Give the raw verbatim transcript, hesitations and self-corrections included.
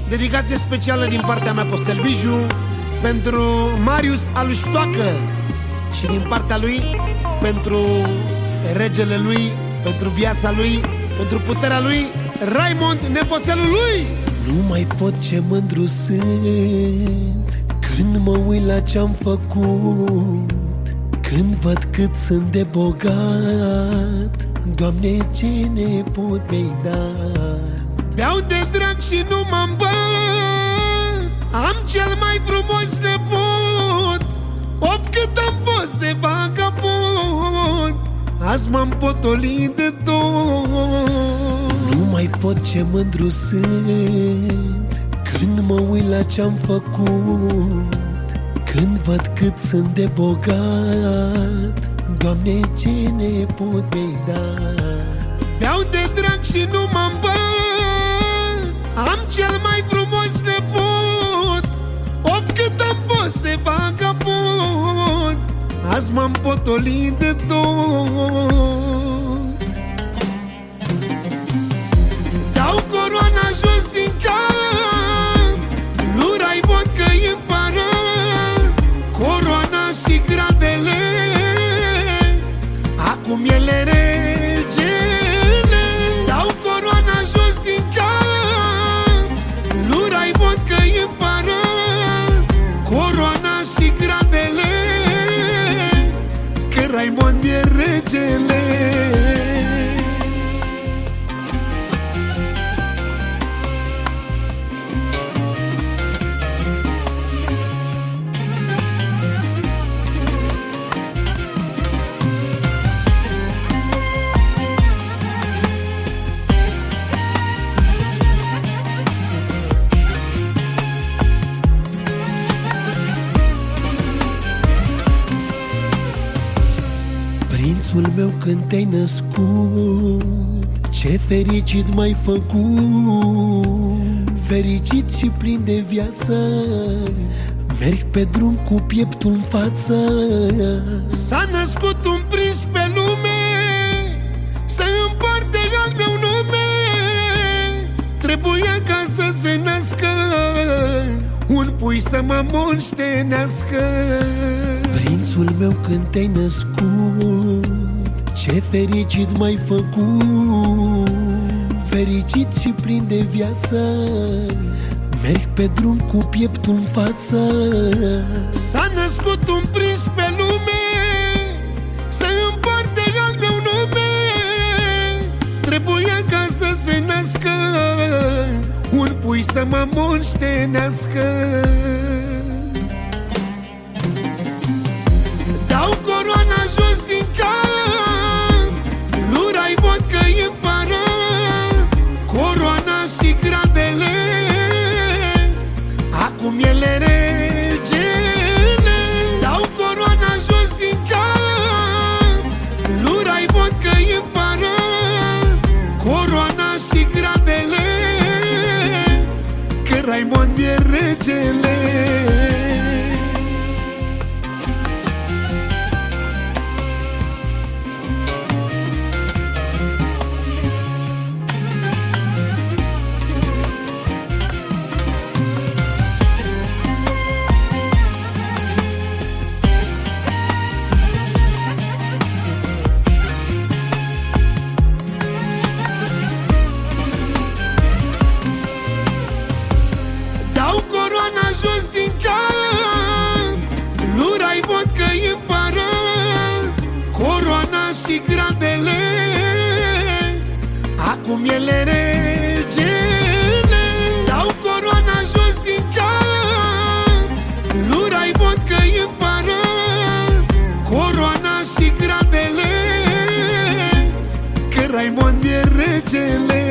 Dedicație specială din partea mea, Costel Biju, pentru Marius Aluștoacă și din partea lui pentru regele lui, pentru viața lui, pentru puterea lui, Raimond, nepoțelul lui. Nu mai pot, ce mândru sunt când mă uit la ce-am făcut, când văd cât sunt de bogat. Doamne, ce nepot mi-ai dat. Beau de drag și nu mă îmbăt, am cel mai frumos nepot. Of, cât am fost de vagabond, azi m-am potolit de tot. Nu mai pot, ce mândru sunt când mă uit la ce-am făcut, când văd cât sunt de bogat. Doamne, ce nepot mi-ai dat. Beau de drag și nu mă îmbăt, am cel mai frumos nepot. Of, cât am fost de vagabond, azi m-am potolit de tot. Dau coroana jos din cap, lui Raimond că-i împărat, coroana și gradele, acum ele regele. Dau coroana jos din cap, lui Raimond că-i împărat, coroana și gradele, că Raimond e regele. Prințul meu, când te-ai născut, ce fericit m-ai făcut. Fericit și plin de viață, merg pe drum cu pieptul în față. S-a născut un prinț pe lume, să împarte al meu nume. Trebuia ca să se nască un pui să mă moștenească. Prințul meu, când te-ai născut, ce fericit m-ai făcut. Fericit și plin de viață, merg pe drum cu pieptul în față. S-a născut un prinț pe lume, să împarte al meu nume. Trebuia ca să se nască un pui să mă moștenească. Dau coroana jos din cap, lui Raimond că-i împărat, coroana și gradele, acum ele regele. Dau coroana jos din cap, lui Raimond că-i împărat, coroana și gradele, că Raimond e regele. Dau coroana jos din cap, lui Raimond că-i împărat, coroana și gradele, acum ele regele. Dau coroana jos din cap, lui Raimond că-i împărat, coroana și gradele, că Raimond e regele.